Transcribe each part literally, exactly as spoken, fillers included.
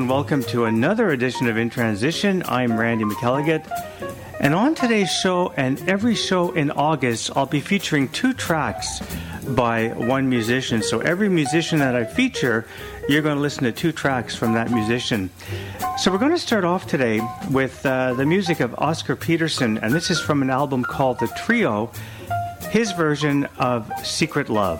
and welcome to another edition of In Transition. I'm Randy McElligott, and on today's show and every show in August, I'll be featuring two tracks by one musician. So every musician that I feature, you're going to listen to two tracks from that musician. So we're going to start off today with uh, the music of Oscar Peterson, and this is from an album called The Trio, his version of Secret Love.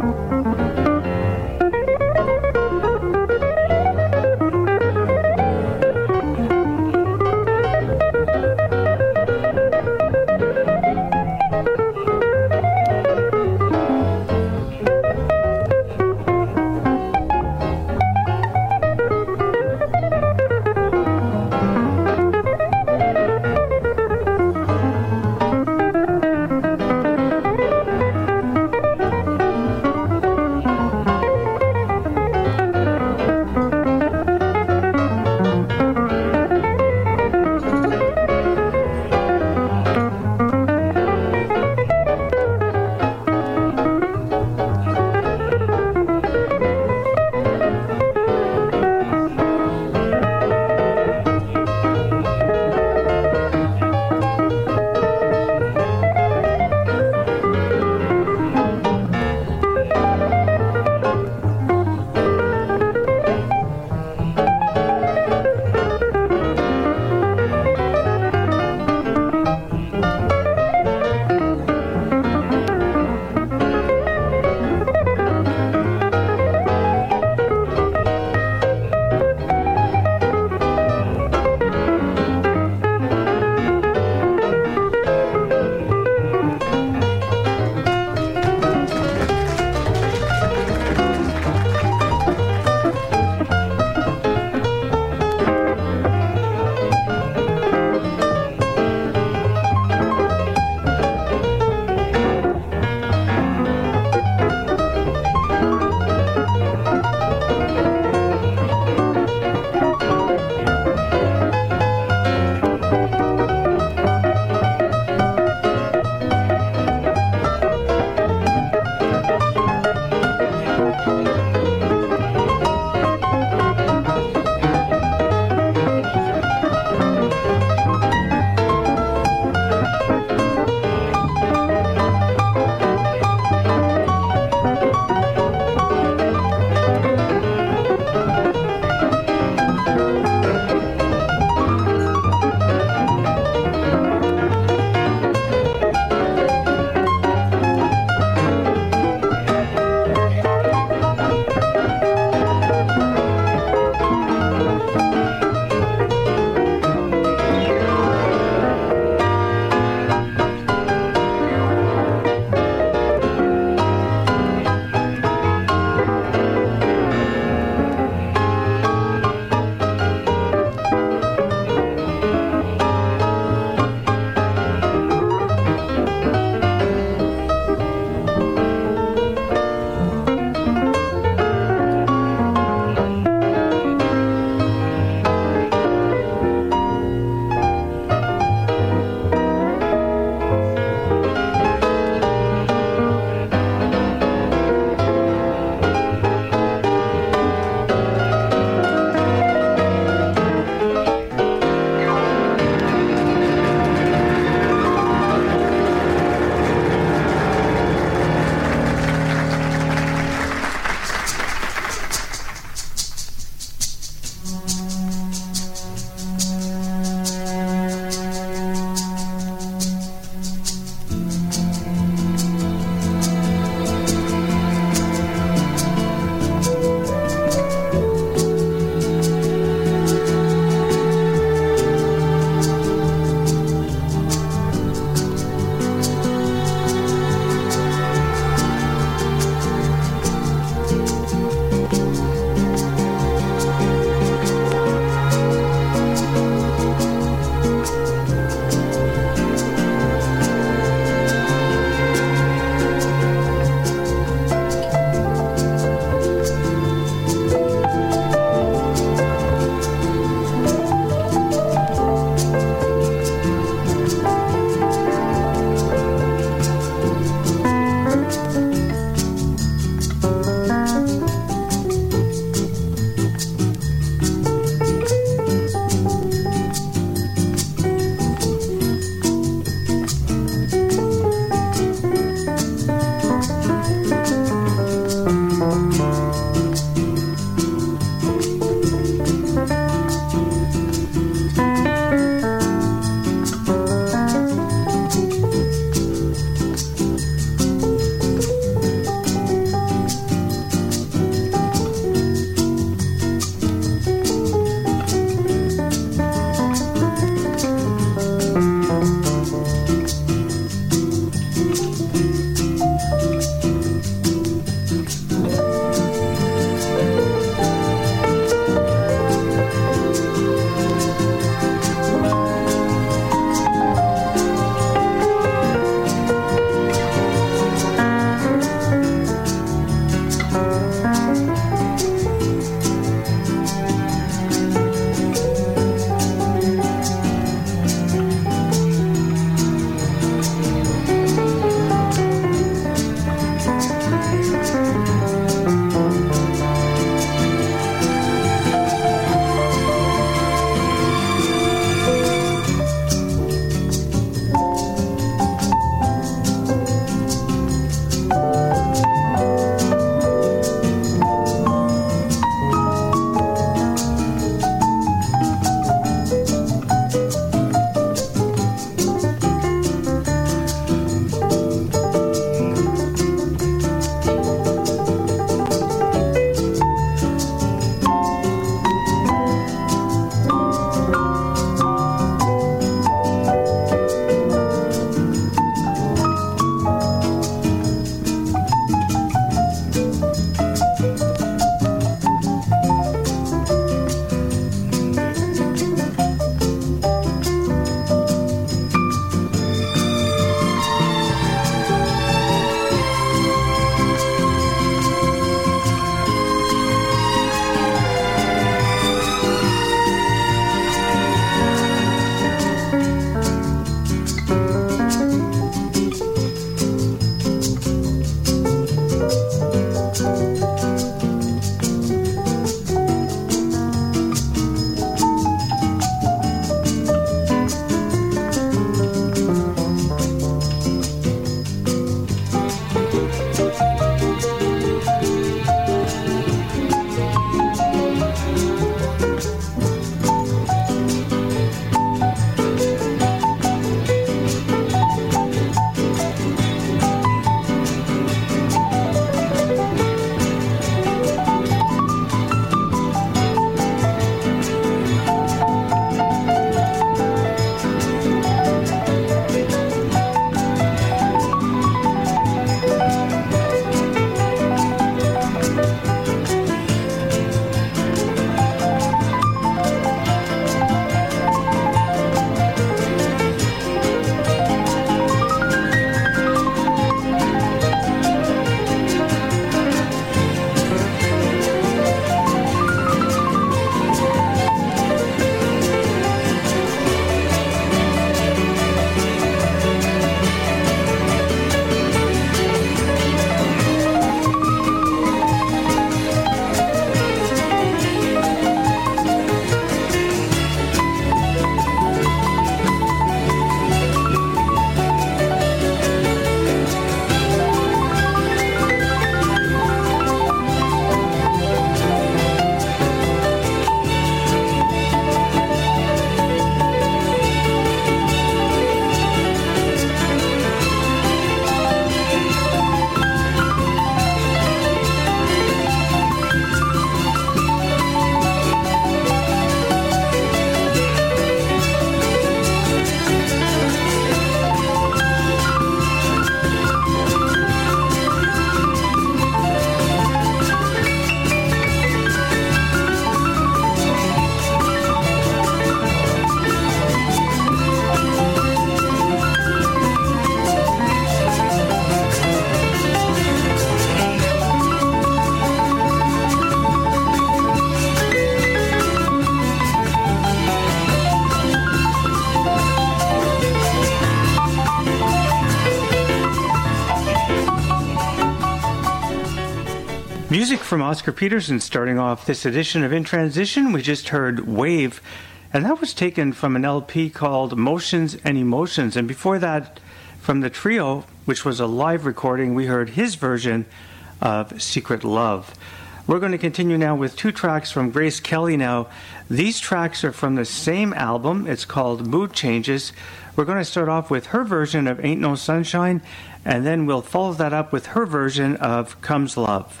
Music from Oscar Peterson starting off this edition of In Transition. We just heard Wave, and that was taken from an L P called Motions and Emotions. And before that, from the trio, which was a live recording, we heard his version of Secret Love. We're going to continue now with two tracks from Grace Kelly now. These tracks are from the same album. It's called Mood Changes. We're going to start off with her version of Ain't No Sunshine, and then we'll follow that up with her version of Comes Love.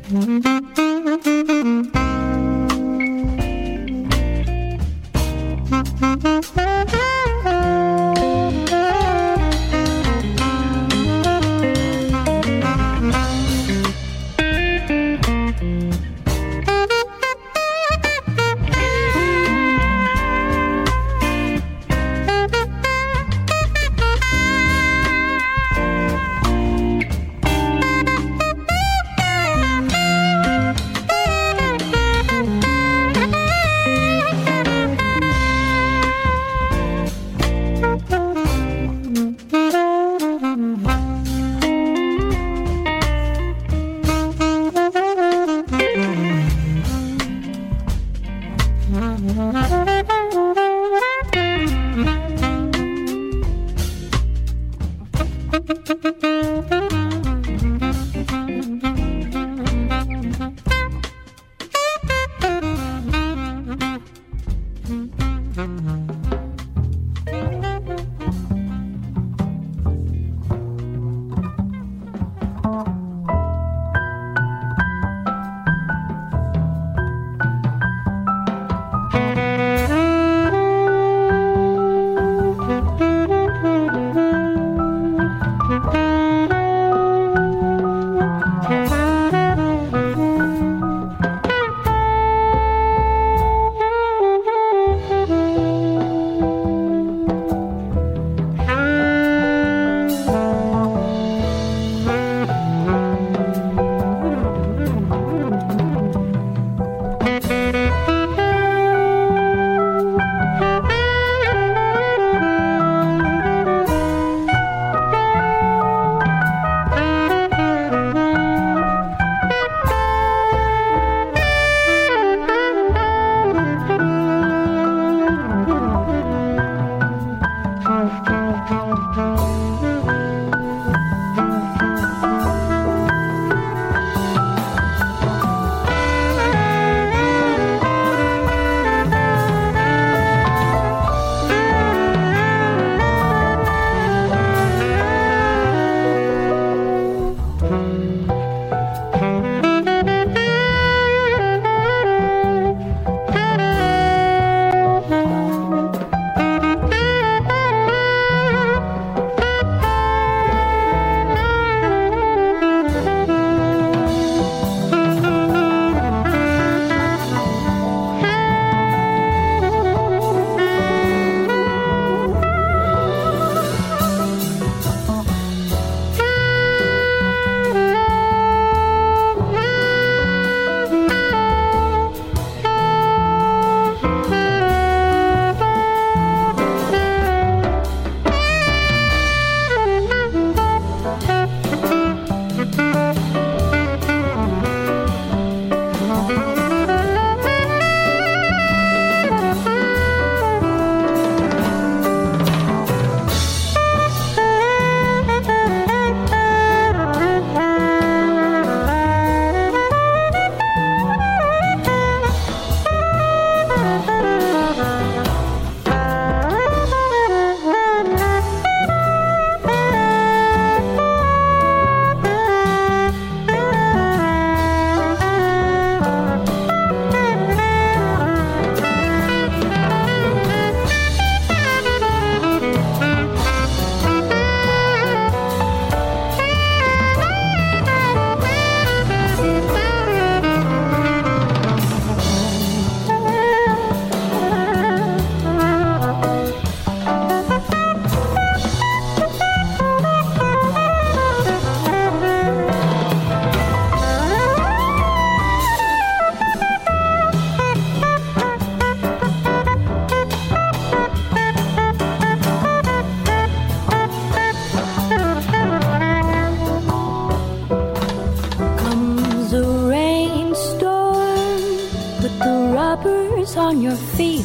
on your feet.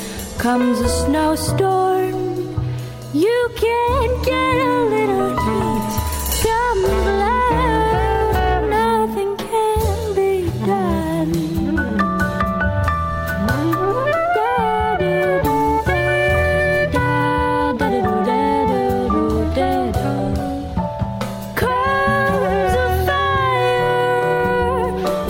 Comes a snowstorm, you can get a little heat. Come glad nothing can be done. Comes a fire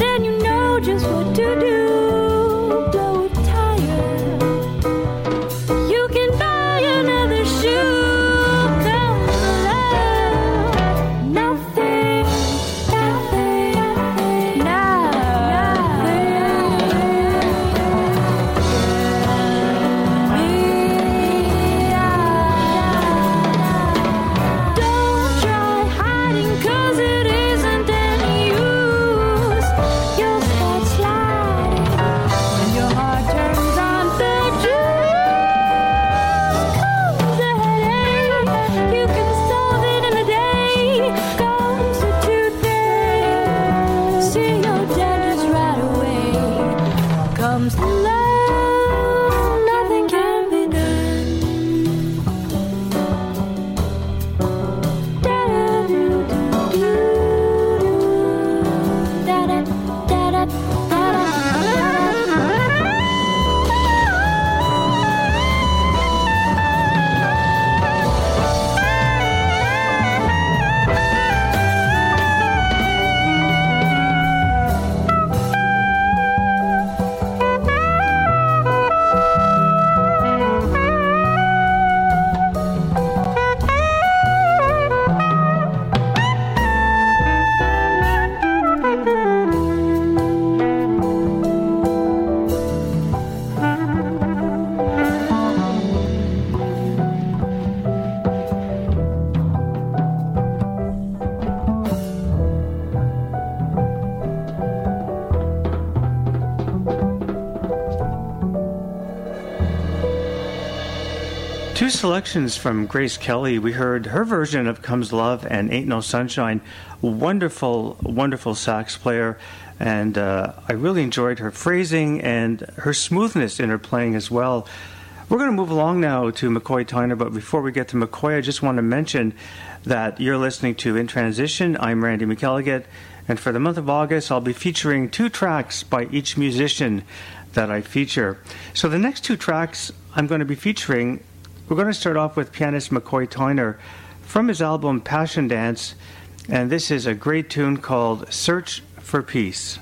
Two selections from Grace Kelly. We heard her version of Comes Love and Ain't No Sunshine. Wonderful, wonderful sax player. And uh, I really enjoyed her phrasing and her smoothness in her playing as well. We're going to move along now to McCoy Tyner, but before we get to McCoy, I just want to mention that you're listening to In Transition. I'm Randy McElligott, and for the month of August, I'll be featuring two tracks by each musician that I feature. So the next two tracks I'm going to be featuring, we're going to start off with pianist McCoy Tyner from his album Passion Dance, and this is a great tune called Search for Peace.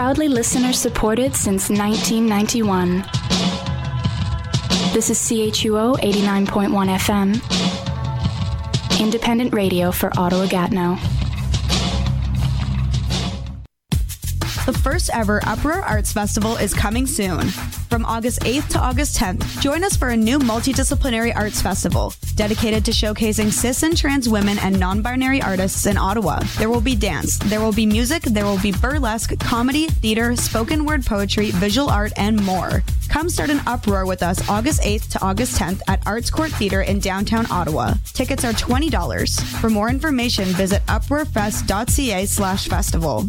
Proudly listener-supported since nineteen ninety-one. This is C H U O eighty-nine point one F M, independent radio for Ottawa-Gatineau. The first ever Uproar Arts Festival is coming soon. From August eighth to August tenth, join us for a new multidisciplinary arts festival dedicated to showcasing cis and trans women and non-binary artists in Ottawa. There will be dance, there will be music, there will be burlesque, comedy, theater, spoken word poetry, visual art, and more. Come start an uproar with us August eighth to August tenth at Arts Court Theatre in downtown Ottawa. Tickets are twenty dollars. For more information, visit uproarfest.ca slash festival.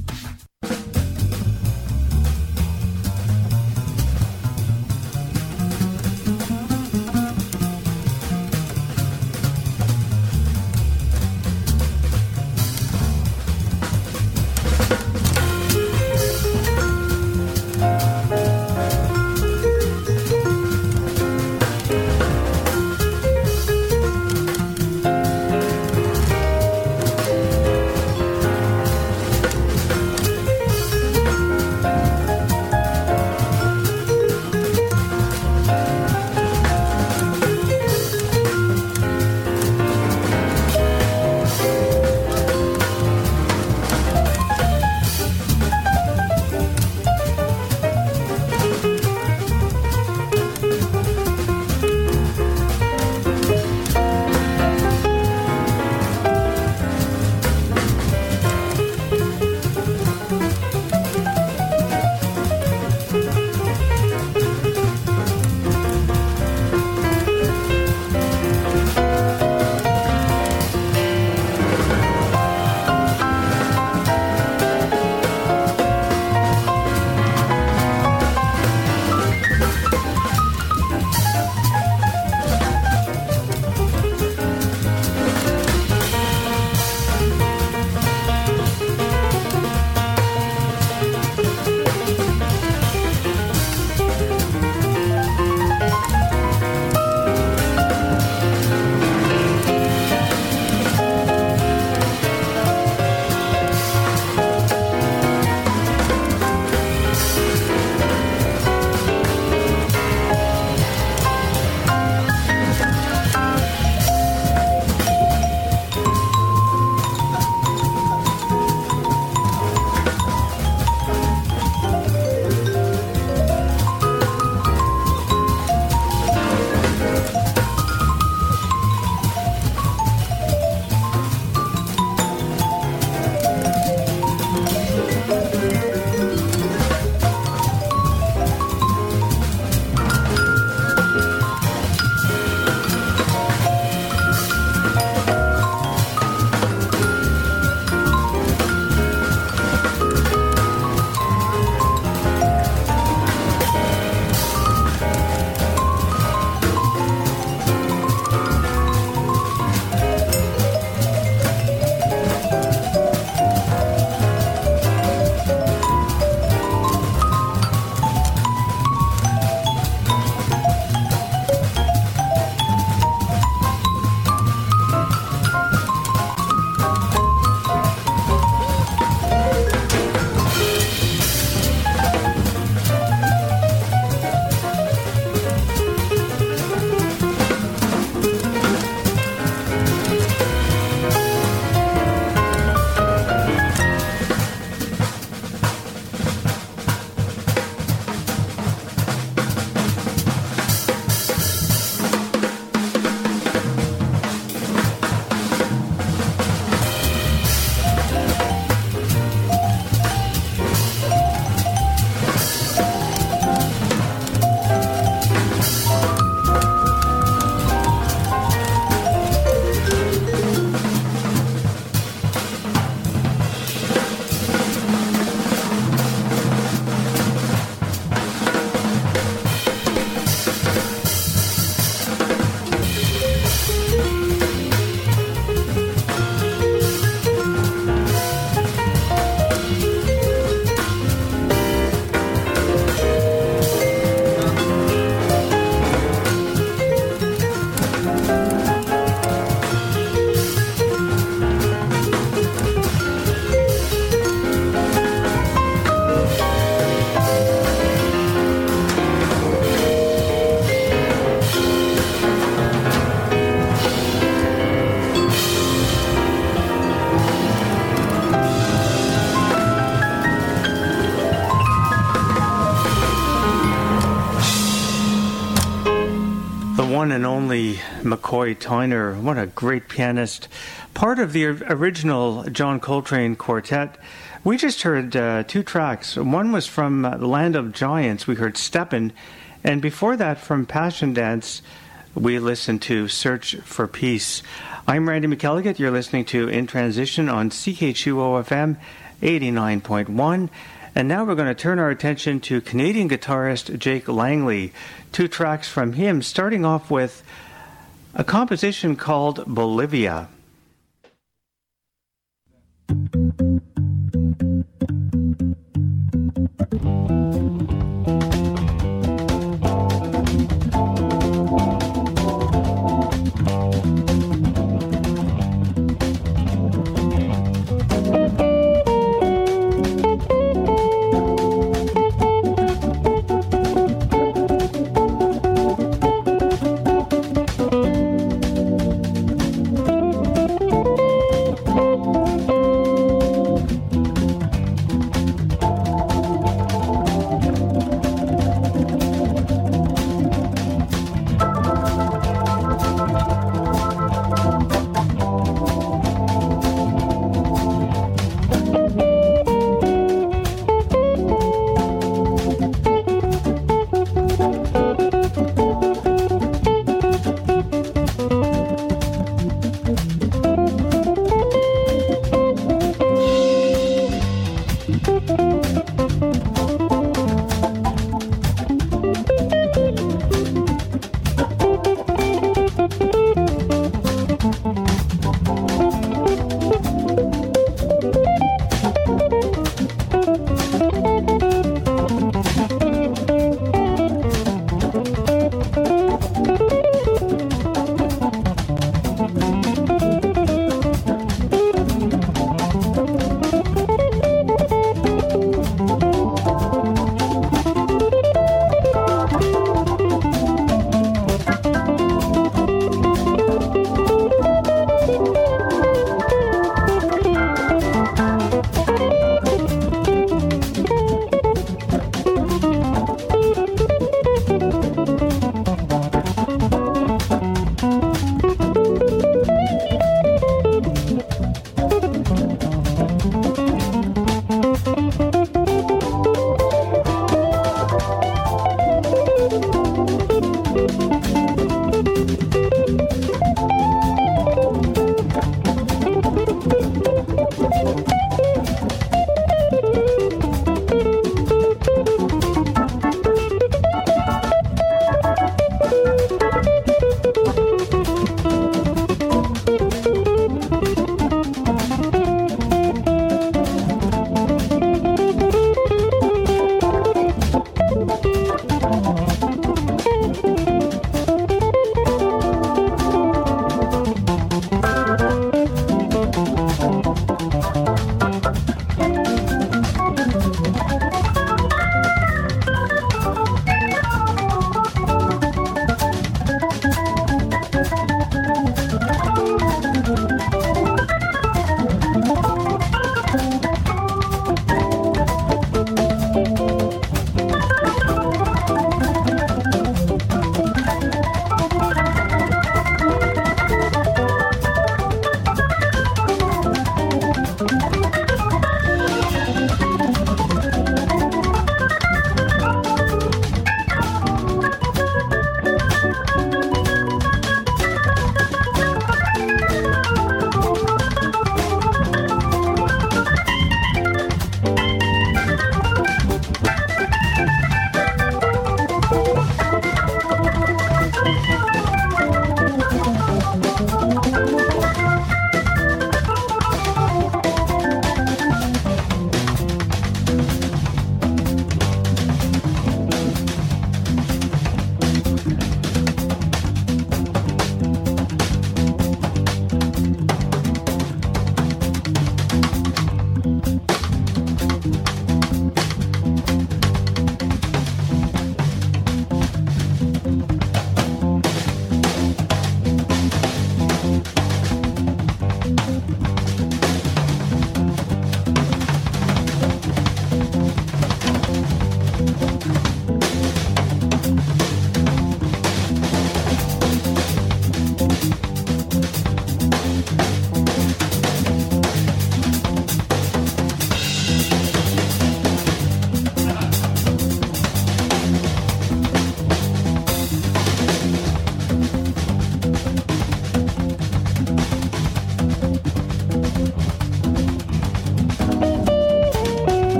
one and only McCoy Tyner. What a great pianist. Part of the original John Coltrane Quartet. We just heard uh, two tracks. One was from uh, Land of Giants. We heard Steppin'. And before that, from Passion Dance, we listened to Search for Peace. I'm Randy McElligott. You're listening to In Transition on C H U O F M eighty-nine point one. And now we're going to turn our attention to Canadian guitarist Jake Langley. Two tracks from him, starting off with a composition called Bolivia. Thank you.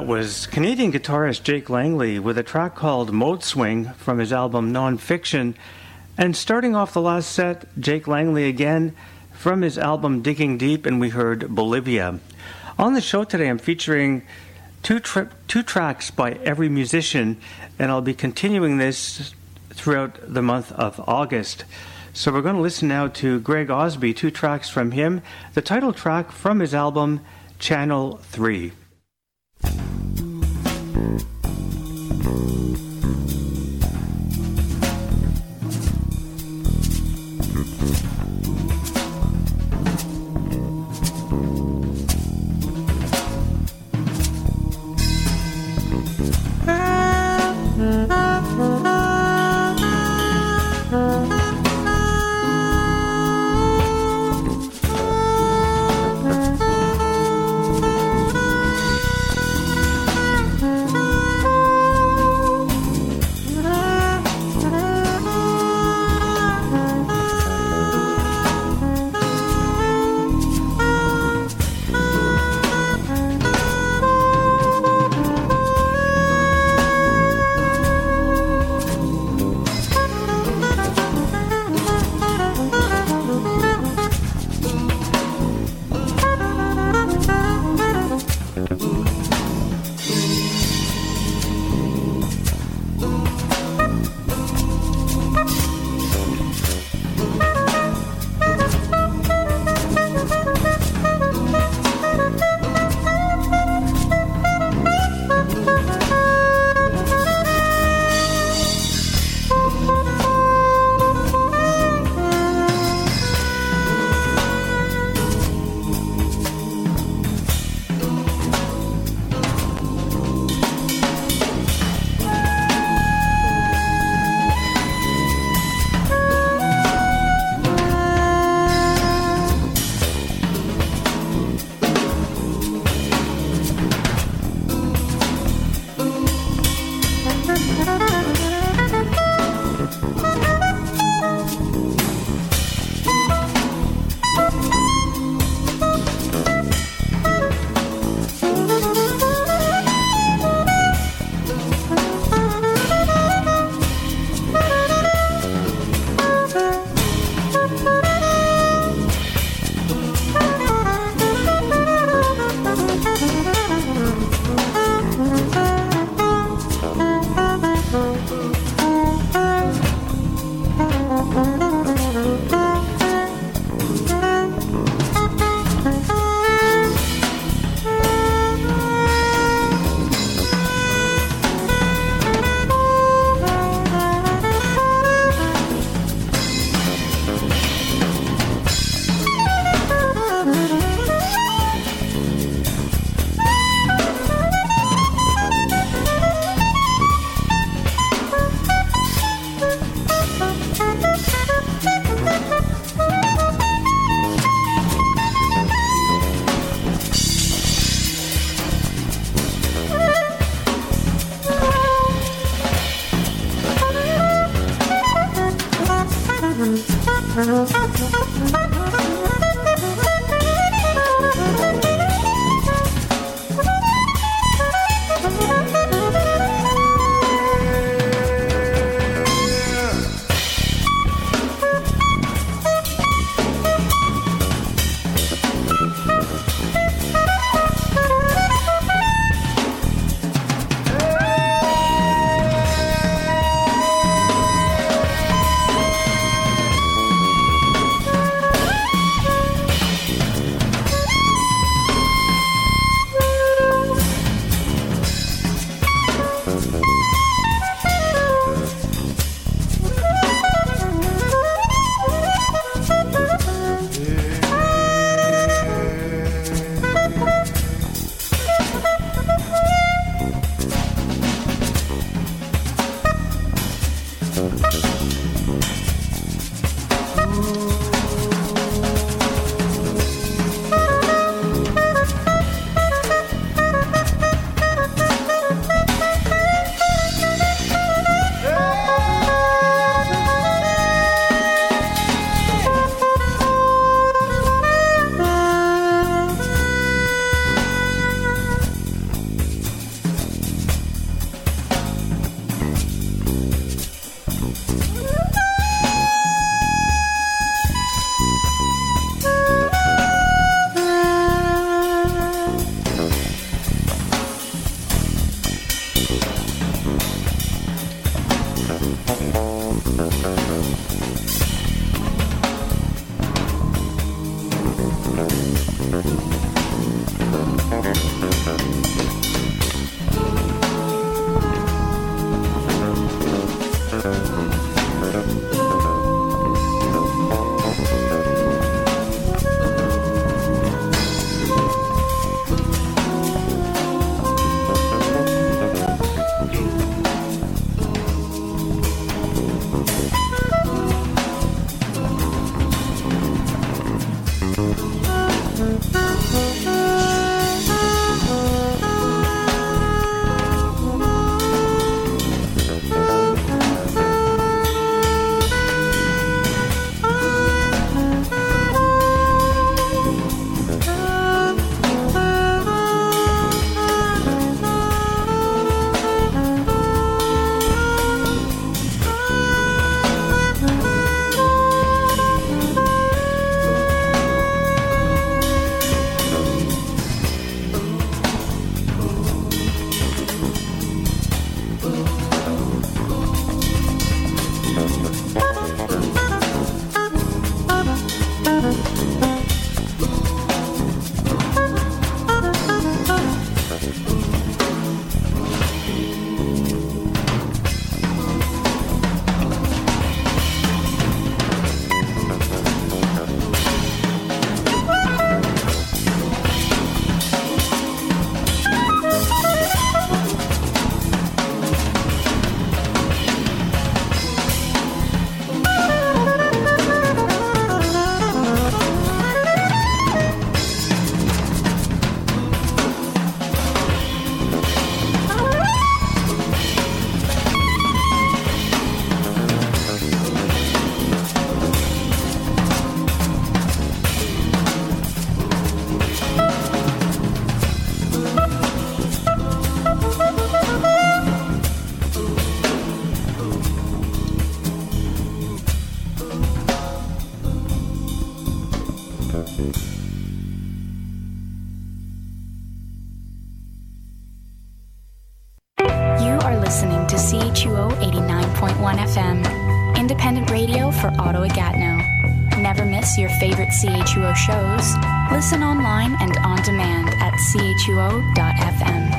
That was Canadian guitarist Jake Langley with a track called Mode Swing from his album Non-Fiction. And starting off the last set, Jake Langley again from his album Digging Deep, and we heard Bolivia. On the show today, I'm featuring two, tri- two tracks by every musician, and I'll be continuing this throughout the month of August. So we're going to listen now to Greg Osby, two tracks from him, the title track from his album Channel three. listening to C H U O eighty-nine point one F M, independent radio for Ottawa-Gatineau. Never miss your favorite C H U O shows. Listen online and on demand at C H U O dot F M.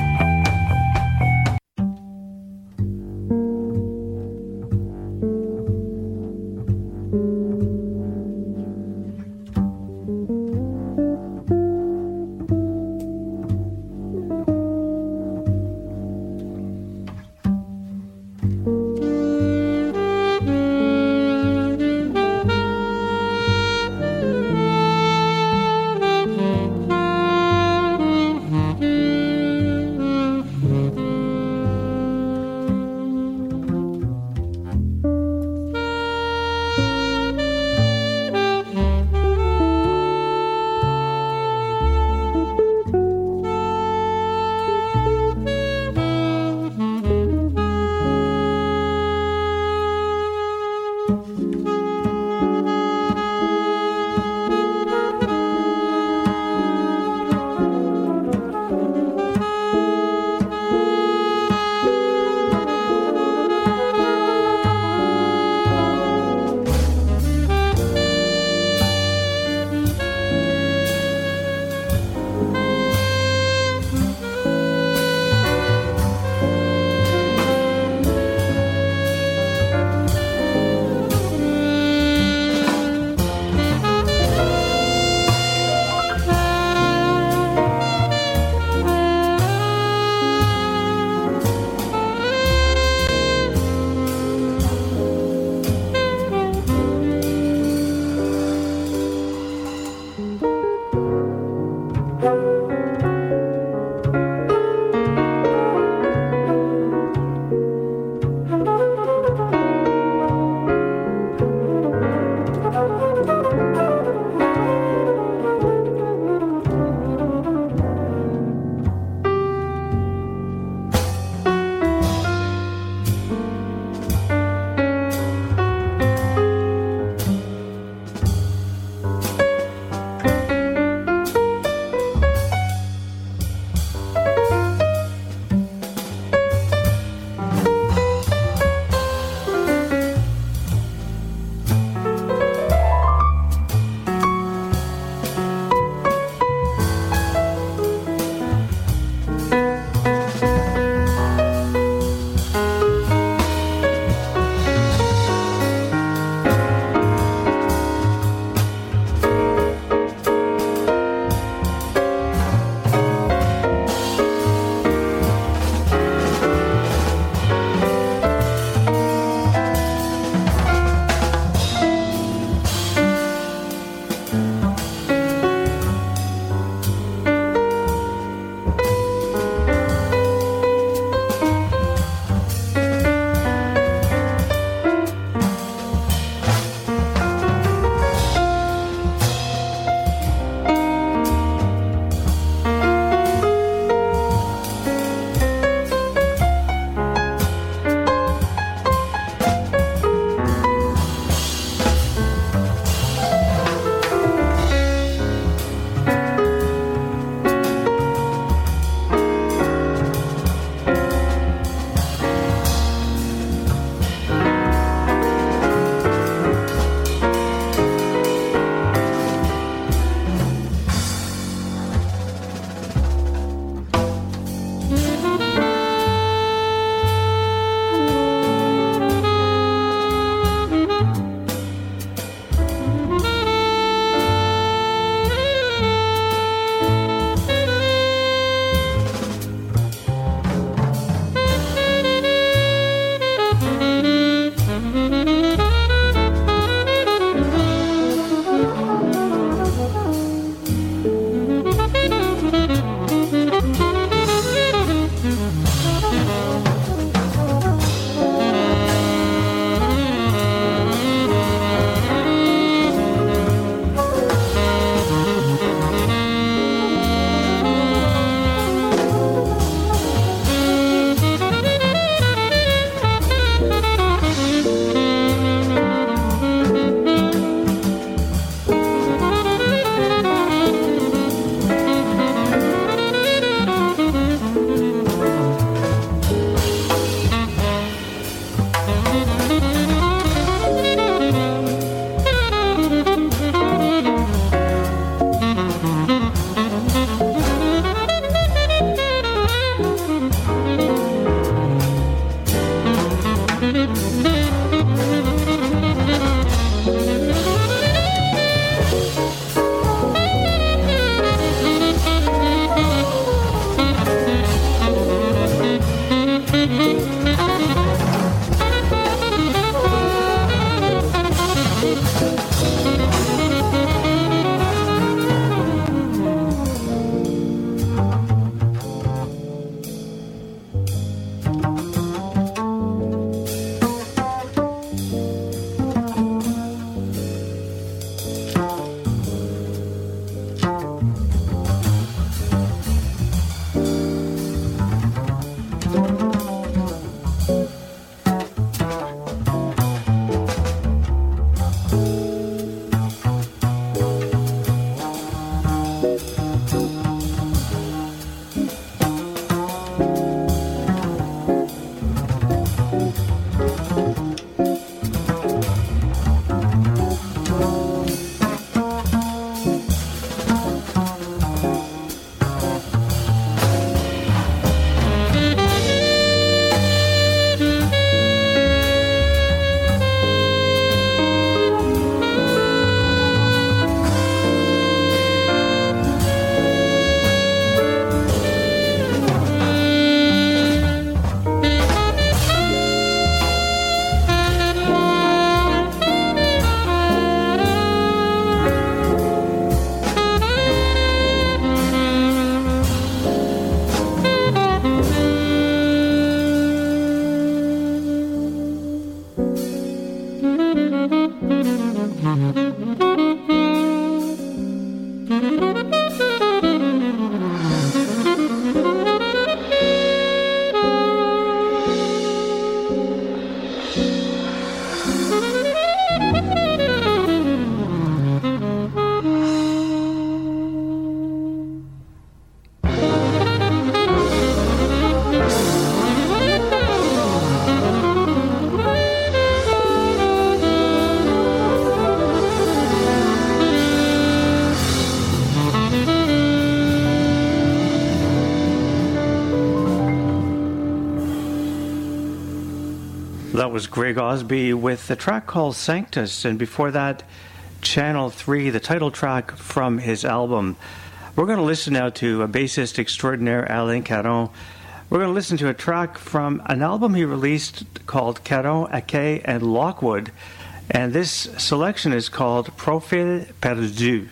That was Greg Osby with the track called Sanctus, and before that, Channel three, the title track from his album. We're going to listen now to a bassist extraordinaire, Alain Caron. We're going to listen to a track from an album he released called Caron, Acquet, and Lockwood, and this selection is called Profil Perdu.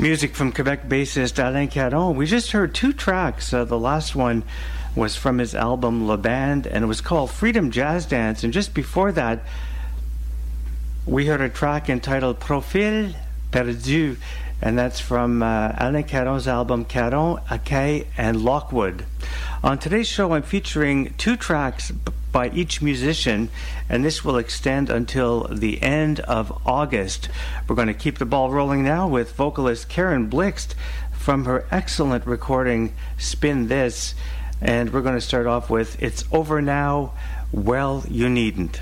Music from Quebec bassist Alain Caron. We just heard two tracks. Uh, the last one was from his album La Bande, and it was called Freedom Jazz Dance. And just before that, we heard a track entitled Profil Perdu, and that's from uh, Alain Caron's album Caron, Akay, and Lockwood. On today's show, I'm featuring two tracks b- by each musician, and this will extend until the end of August. We're going to keep the ball rolling now with vocalist Karen Blixt from her excellent recording Spin This, and we're going to start off with It's Over Now, Well You Needn't.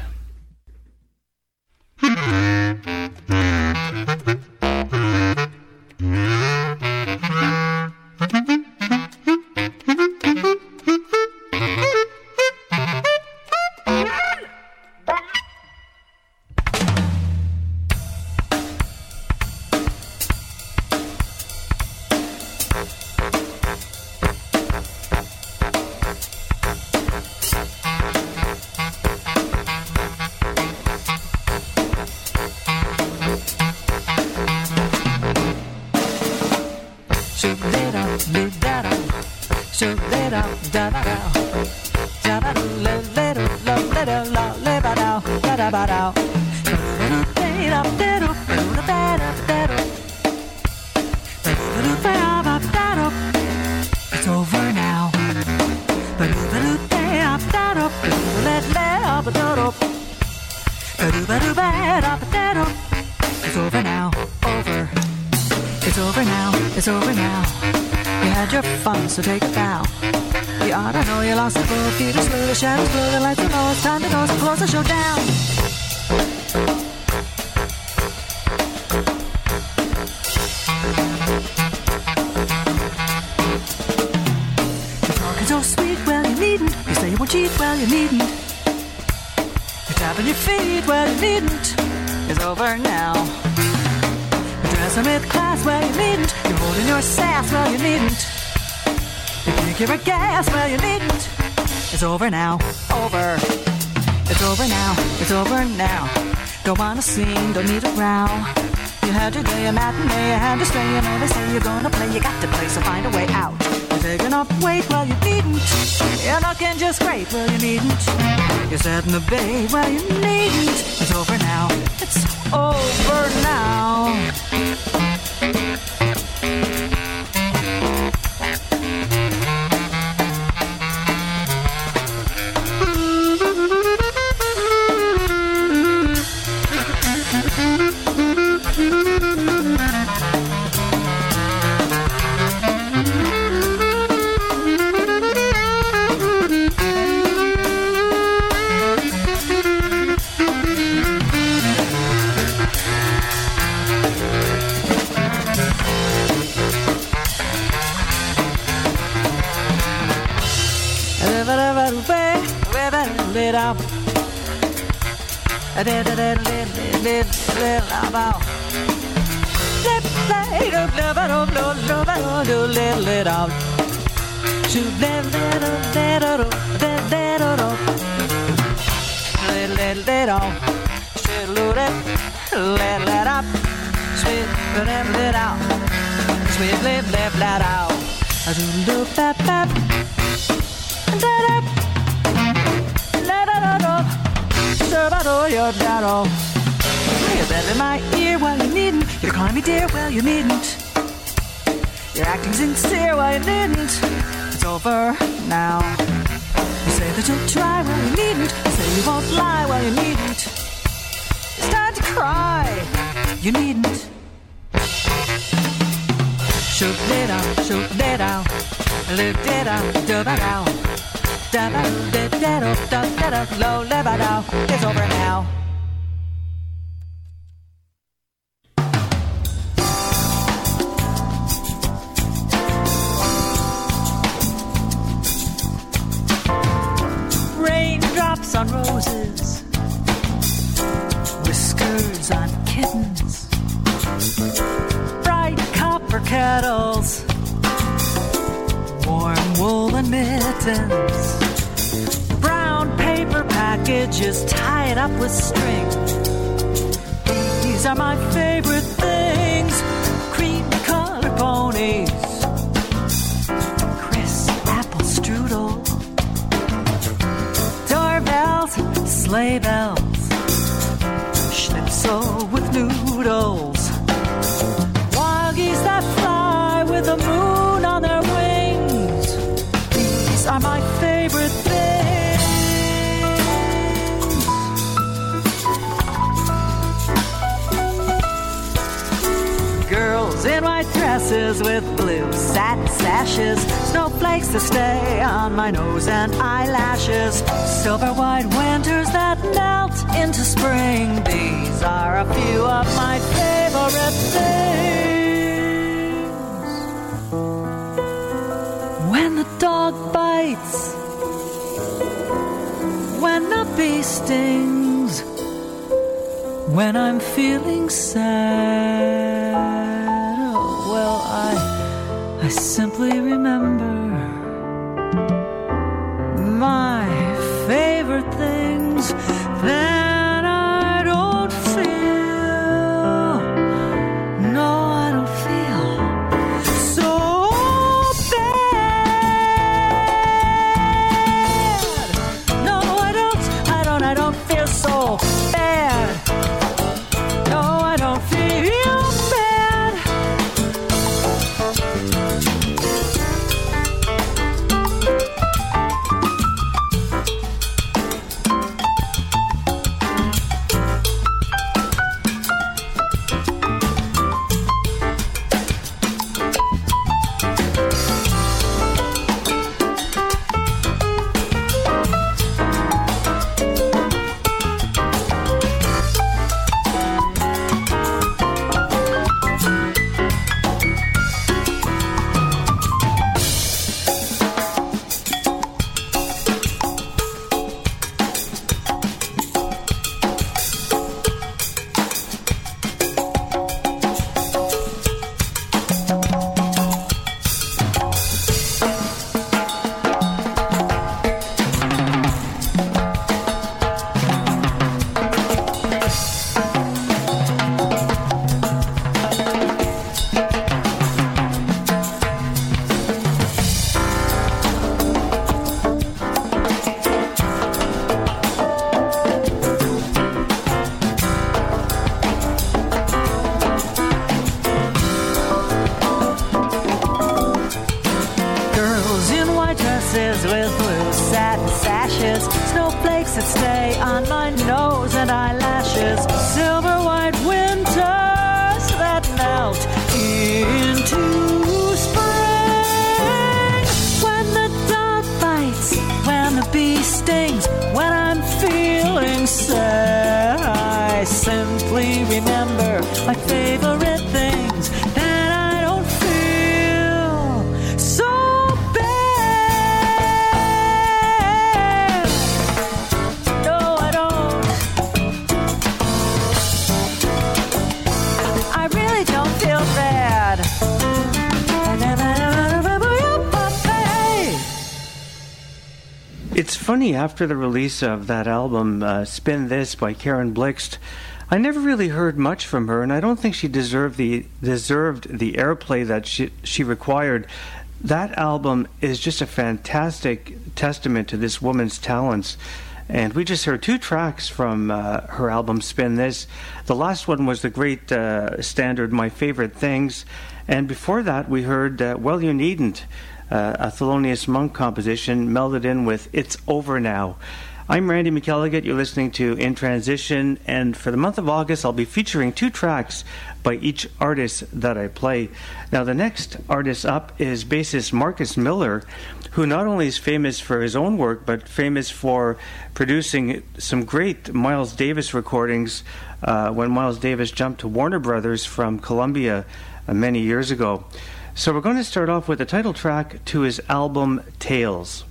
It's over now. It's over now. Over. It's over now. It's over now. You had your fun, so take a bow. You ought to know you lost the both feet are slow, the shadows blow, the lights are low. It's time to go, so close the show down. You're talking so sweet, well you needn't. You say you won't cheat, well you needn't. You're tapping your feet, well you needn't. It's over now. You're dressing with class, well you needn't. You're holding your sass, well you needn't. You think you're a gas, well you needn't. It's over now, over. It's over now, it's over now. Don't wanna sing, don't need a row. You had your day, a matinee, you had to stay. You know they say you're gonna play, you got to play, so find a way out. You're taking up weight, well you needn't. You're looking just great, well you needn't. You're setting the bait, well you needn't. It's over now, it's over now. You're better in my ear, well you needn't. You're calling me dear, well you needn't. You're acting sincere, well you needn't. It's over now. You say that you'll try, well you needn't. You say you won't lie, well you needn't. It's time to cry, you needn't. Shoot it out, shoot it out, look it out, dub it out, dub it out, dub it out, low, dub it out. It's over now. Raindrops on roses, whiskers on kittens, bright copper kettles, warm woolen mittens, brown paper packages tied up with string. These are my favorite things. Cream colored maze, crisp apple strudel, doorbells, sleigh bells, schnitzel with noodles, wild geese that fly with the moon on their wings. These are my favorite things. Girls in white dresses with blue satin sashes, snowflakes to stay on my nose and eyelashes, silver white winters that melt into spring. These are a few of my favorite things. When the dog bites, when the bee stings, when I'm feeling sad, well, I, I simply remember my favorite things. Then I don't feel, no, I don't feel so bad. No, I don't, I don't, I don't feel so bad. No, I don't feel bad. With blue satin sashes, snowflakes that stay on my nose and eyelashes, silver white winters that melt into spring. When the dog bites, when the bee stings, when I'm feeling sad, I simply remember my favorite things. Then I don't feel so It's funny, after the release of that album, uh, Spin This by Karen Blixt, I never really heard much from her, and I don't think she deserved the deserved the airplay that she, she required. That album is just a fantastic testament to this woman's talents. And we just heard two tracks from uh, her album, Spin This. The last one was the great uh, standard, My Favorite Things. And before that, we heard uh, Well You Needn't, Uh, a Thelonious Monk composition melded in with It's Over Now. I'm Randy McElligott. You're listening to In Transition, and for the month of August, I'll be featuring two tracks by each artist that I play. Now, the next artist up is bassist Marcus Miller, who not only is famous for his own work, but famous for producing some great Miles Davis recordings uh, when Miles Davis jumped to Warner Brothers from Columbia uh, many years ago. So we're going to start off with the title track to his album, Tales.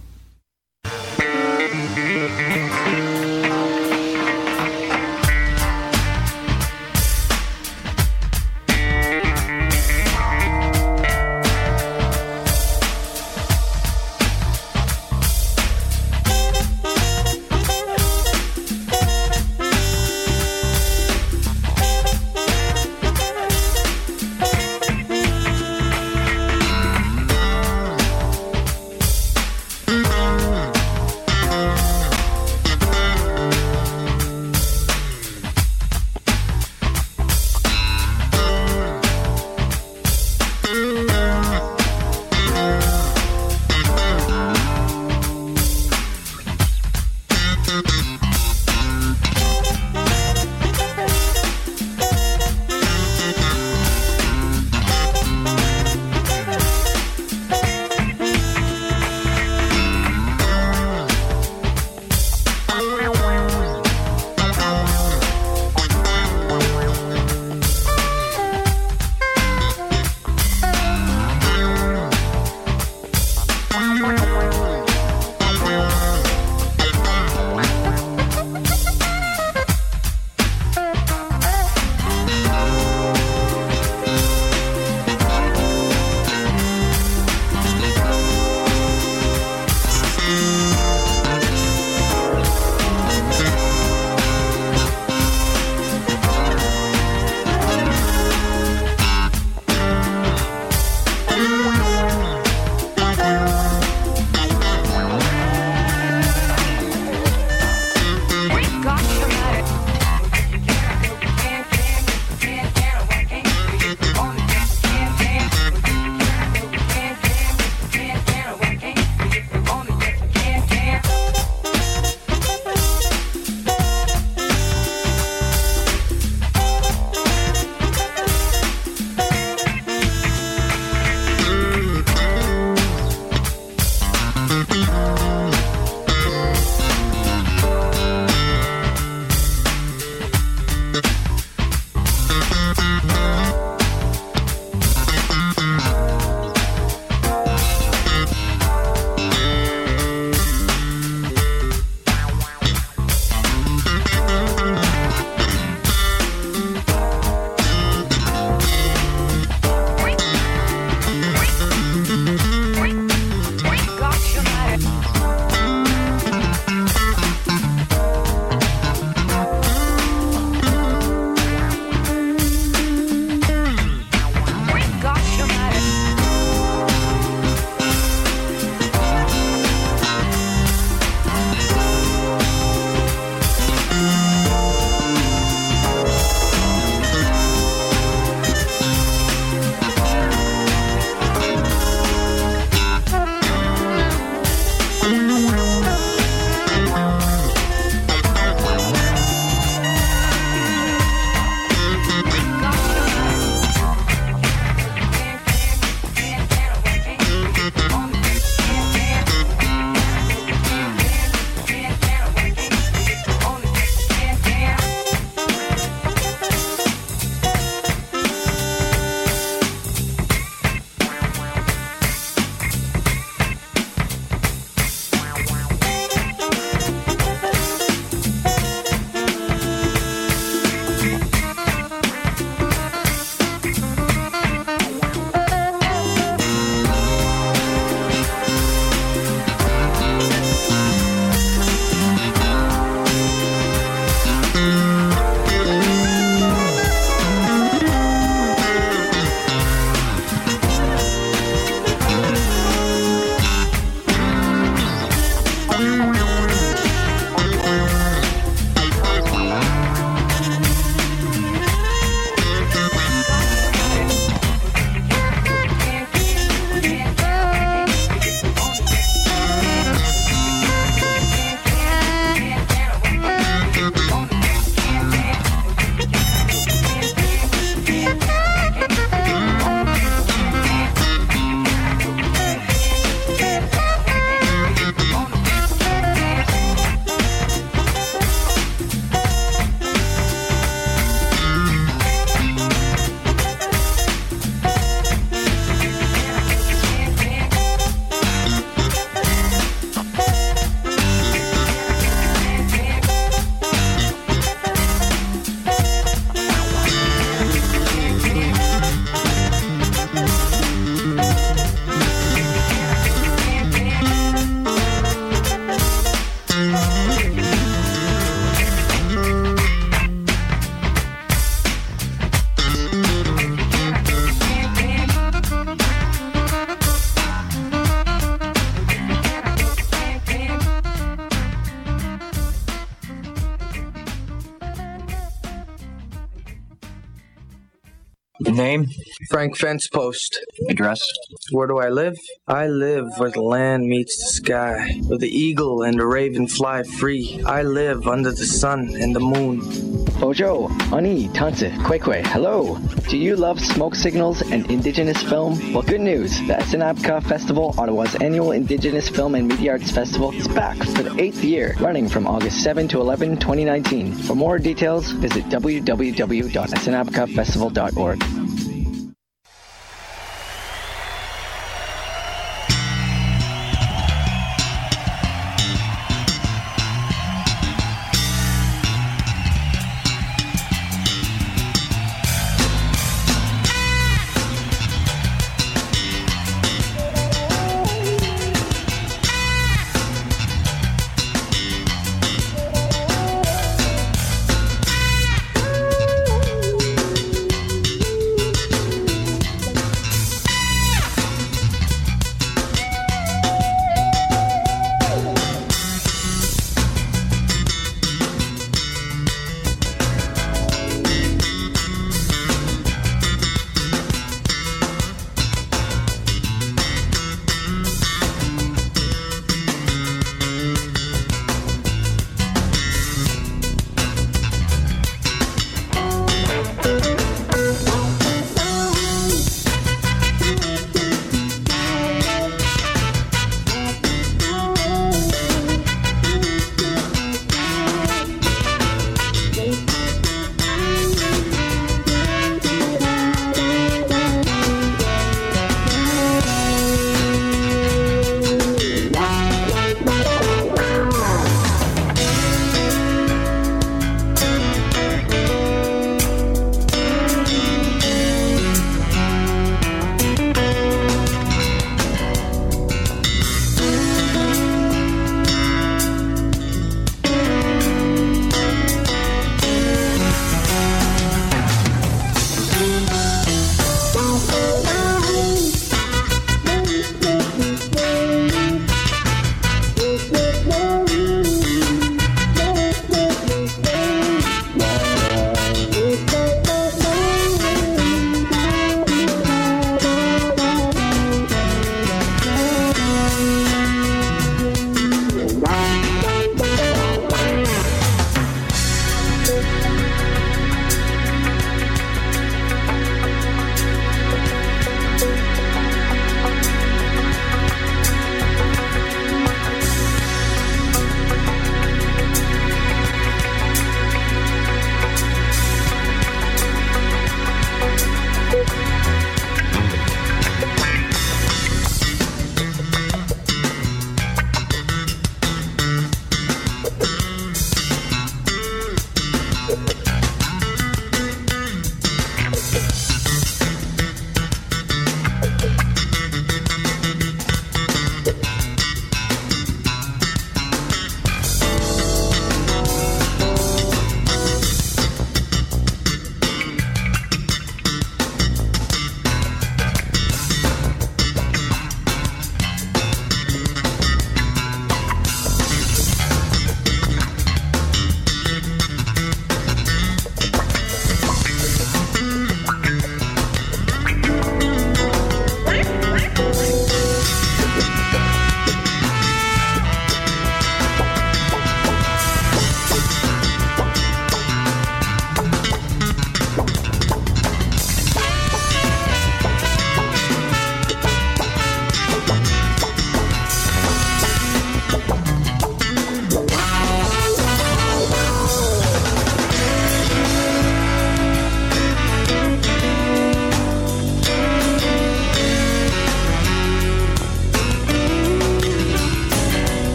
Name? Frank Fence Post. Address? Where do I live? I live where the land meets the sky, where the eagle and the raven fly free. I live under the sun and the moon. Bojo, Ani, Tanse, Kwekwe, hello! Do you love smoke signals and indigenous film? Well, good news! The Asinabka Festival, Ottawa's annual Indigenous Film and Media Arts Festival, is back for the eighth year, running from August seventh to eleventh, twenty nineteen. For more details, visit w w w dot asinabka festival dot org.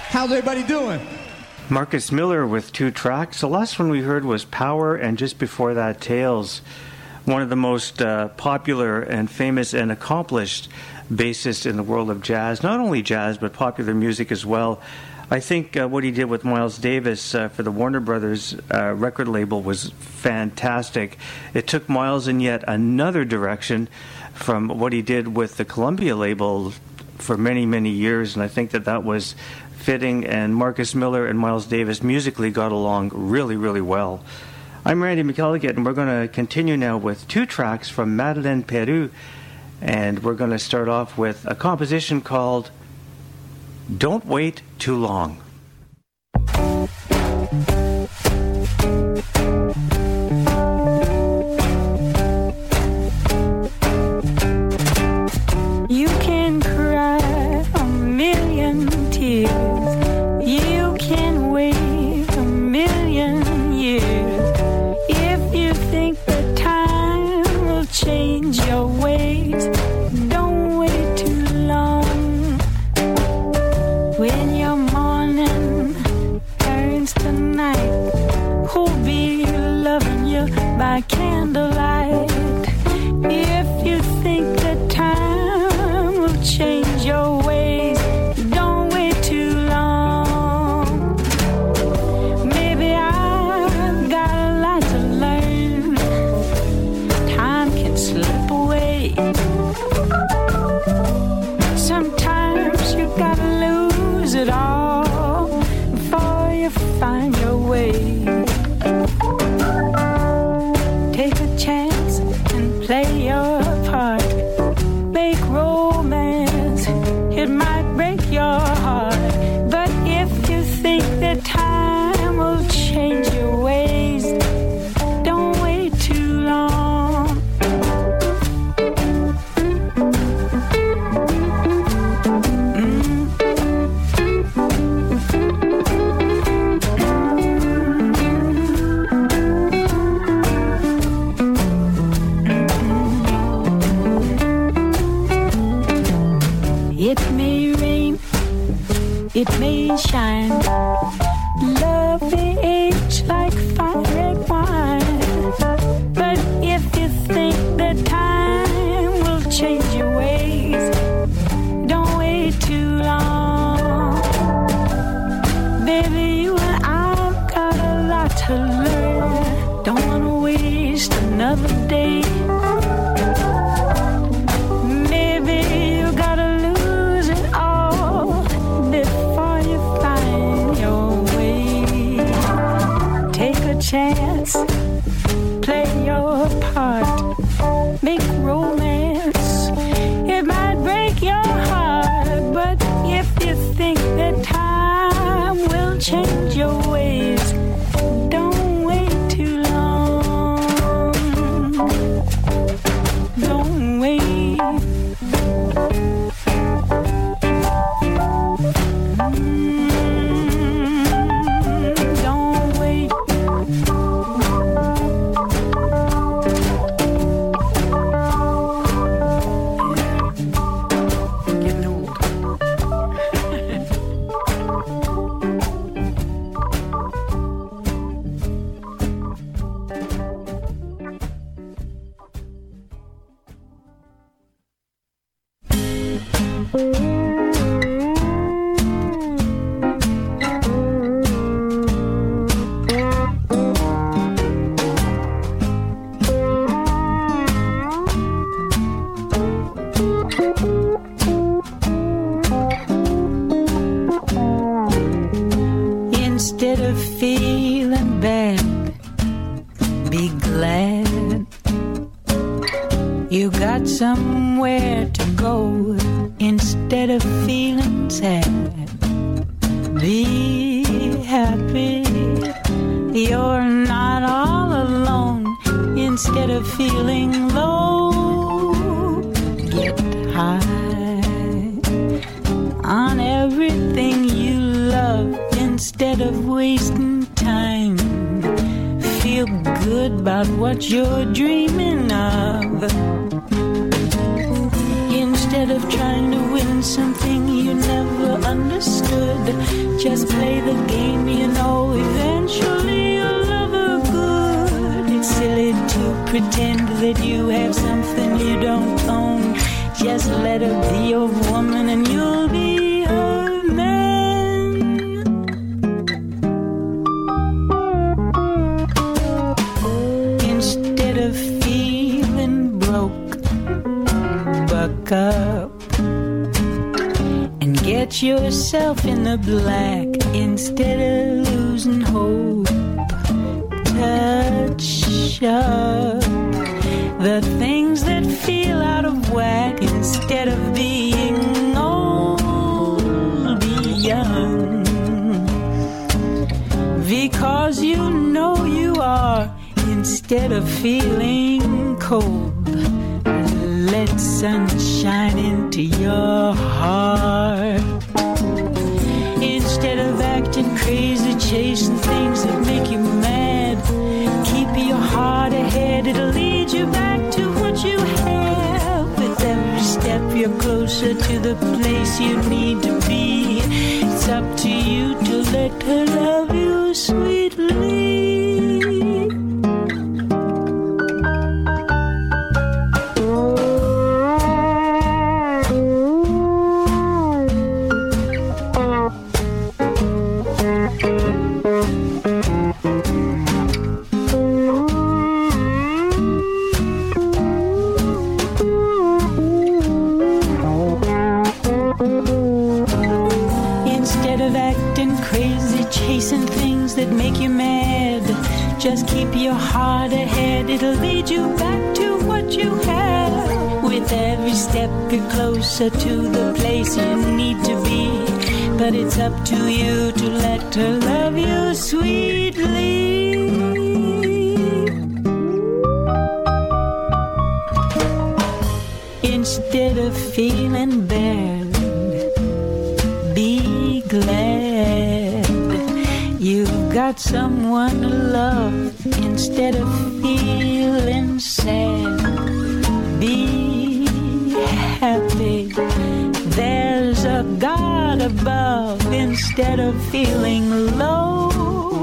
How's everybody doing? Marcus Miller with two tracks. The last one we heard was Power, and just before that, Tales. One of the most uh, popular and famous and accomplished bassists in the world of jazz. Not only jazz, but popular music as well. I think uh, what he did with Miles Davis uh, for the Warner Brothers uh, record label was fantastic. It took Miles in yet another direction from what he did with the Columbia label for many, many years, and I think that that was fitting, and Marcus Miller and Miles Davis musically got along really, really well. I'm Randy McElligott, and we're going to continue now with two tracks from Madeleine Peru, and we're going to start off with a composition called Don't Wait Too Long. You can cry a million tears. You can wait a million years. If you think that time will change your ways, don't wait too long. When your morning turns to night, who'll be loving you by candlelight? If you think that time will change your ways, don't wait too long. Maybe I've got a lot to learn. Time can slip away. Sometimes you gotta lose it all before you find your way. Take a chance and play your part. Make romance, it might break your heart. But if you think that time will change your ways, don't wait too long. It may rain, it may shine. Love may age like fine red wine. But if you think that time will change your ways, don't wait too long. Baby, you and I've got a lot to learn. Don't wanna waste another day. Maybe you gotta lose it all before you find your way. Take a chance, play your part, make romance. It might break your heart, but if you think that time will change your ways, don't wait too long. Don't wait. Don't wait. Getting old. Instead of feeling bad, be glad you got somewhere to go. Instead of feeling sad, be happy. You're not all alone. Instead of feeling low, get high on everything you love. Instead of wasting time, feel good about what you're dreaming of. Instead Instead of trying to win something you never understood, just play the game, you know eventually you'll love her good. It's silly to pretend that you have something you don't own. Just let her be your woman and you'll be her man. Instead of feeling broke, buck up and get yourself in the black. Instead of losing hope, touch up the things that feel out of whack. Instead of being old, be young, because you know you are. Instead of feeling cold, let sunshine into your heart. Instead of acting crazy, chasing things that make you mad, keep your heart ahead, it'll lead you back to what you have. With every step you're closer to the place you need to be. It's up to you to let her love you sweetly. That make you mad, just keep your heart ahead, it'll lead you back to what you have. With every step you're closer to the place you need to be, but it's up to you to let her love you sweetly. Instead of feeling bad, be glad you've got someone to love. Instead of feeling sad, be happy. There's a God above. Instead of feeling low,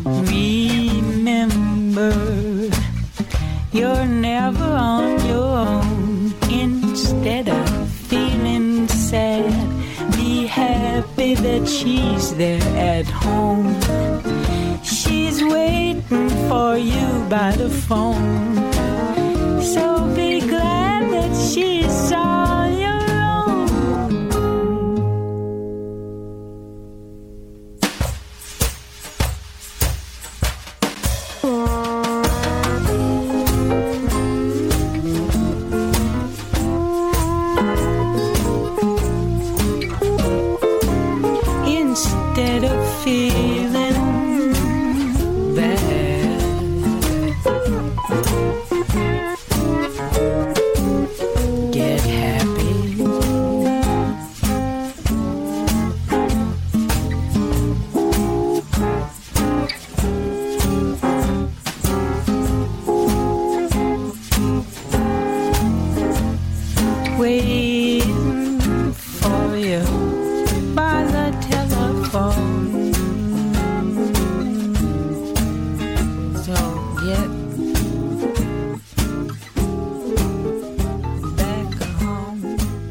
remember you're never on your own. Instead of feeling sad, be happy that she's there at home. She's waiting for you by the phone. So be glad that she's all your own. Instead of feeling bad, get happy. Waiting for you by the telephone. So get back home.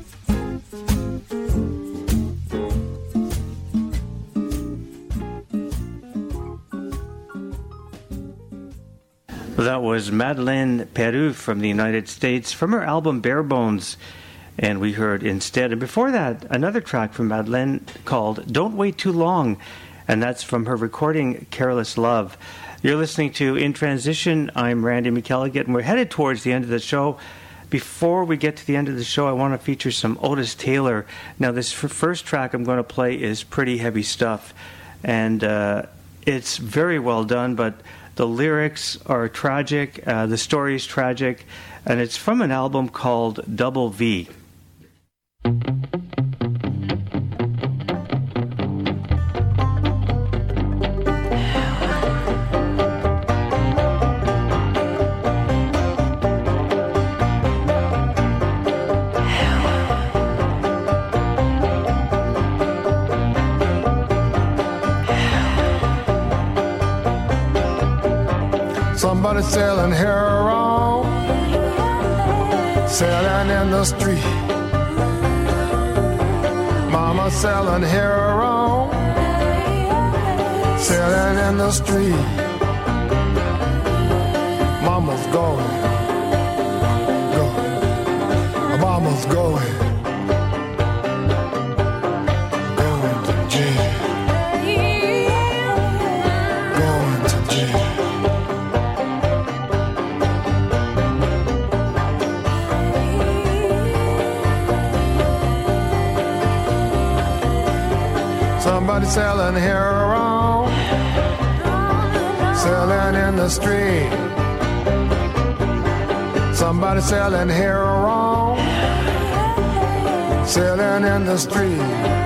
That was Madeleine Peru from the United States from her album Bare Bones. And we heard Instead. And before that, another track from Madeleine called Don't Wait Too Long. And that's from her recording Careless Love. You're listening to In Transition. I'm Randy McElligott, and we're headed towards the end of the show. Before we get to the end of the show, I want to feature some Otis Taylor. Now, this f- first track I'm going to play is Pretty Heavy Stuff. And uh, it's very well done, but the lyrics are tragic. Uh, the story is tragic. And it's from an album called Double V. Somebody selling heroin, selling in the street. Mama selling heroin, selling in the street. Mama's going, going. Mama's going, going to jail, going to jail. Somebody selling heroin, selling in the street. Somebody selling heroin, selling in the street.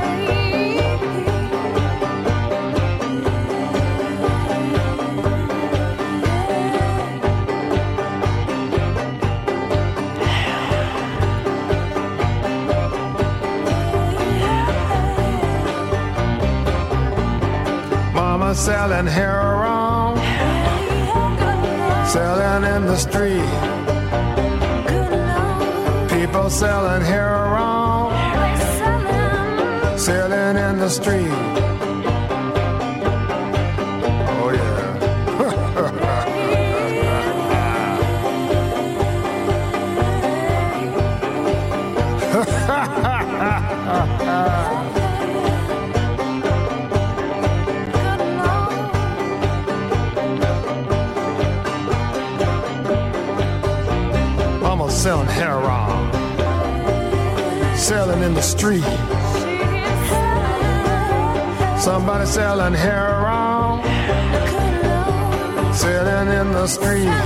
Mama selling heroin, selling in the street. People selling heroin, selling in the street. Oh yeah. Mama selling heroin, selling in the street. Somebody selling heroin, selling in the street.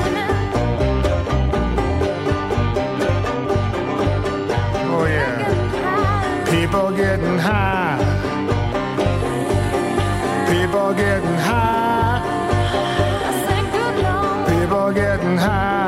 Oh yeah. People getting high. People getting high. People getting high.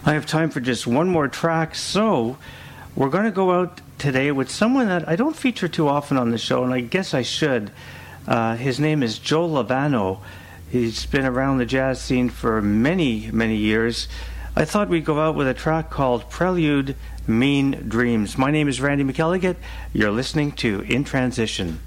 I have time for just one more track, so we're going to go out today with someone that I don't feature too often on the show, and I guess I should. Uh, his name is Joe Lovano. He's been around the jazz scene for many, many years. I thought we'd go out with a track called Prelude, Mean Dreams. My name is Randy McElligott. You're listening to In Transition.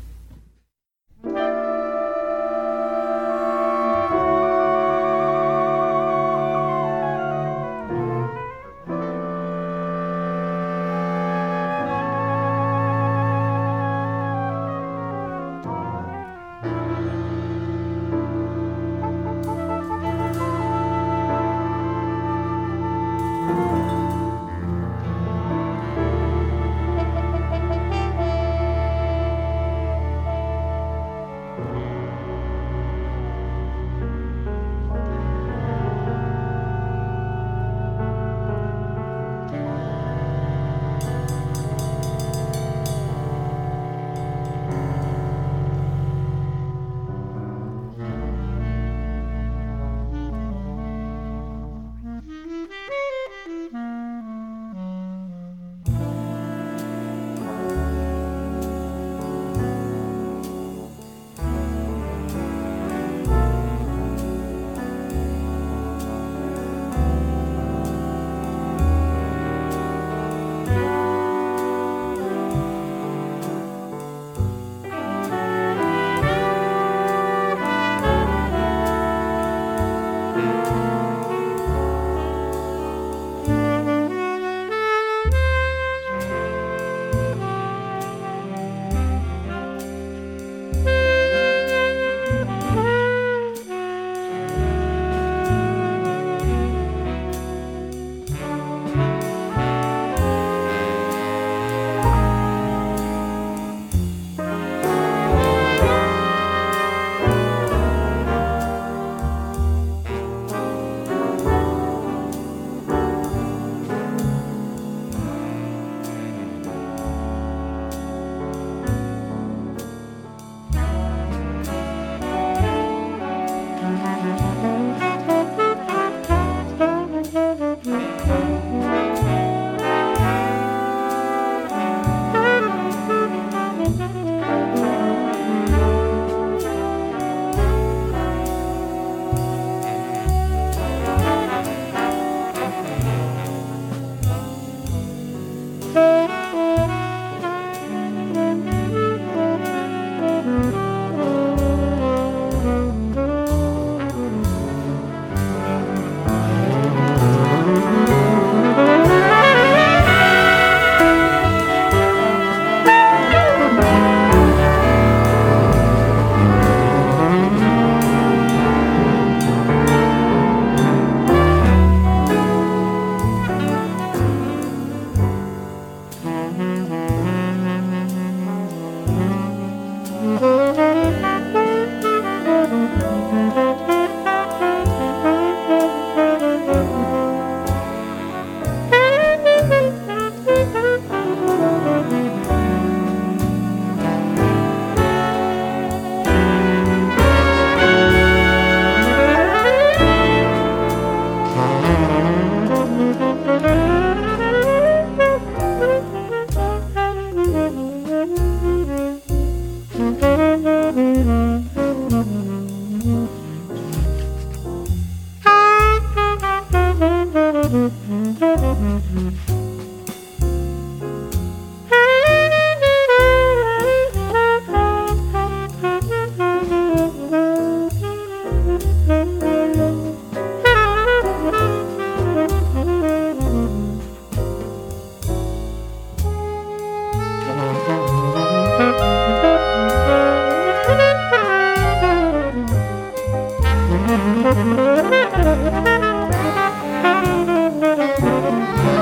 Thank you.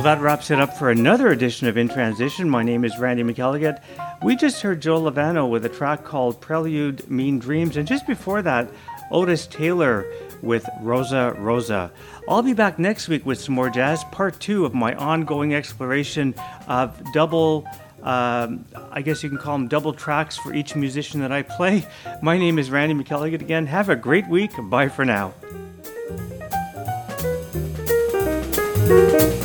Well, that wraps it up for another edition of In Transition. My name is Randy McElligott. We just heard Joe Lovano with a track called Prelude Mean Dreams. And just before that, Otis Taylor with Rosa Rosa. I'll be back next week with some more jazz, part two of my ongoing exploration of double, um, I guess you can call them double tracks for each musician that I play. My name is Randy McElligott again. Have a great week. Bye for now.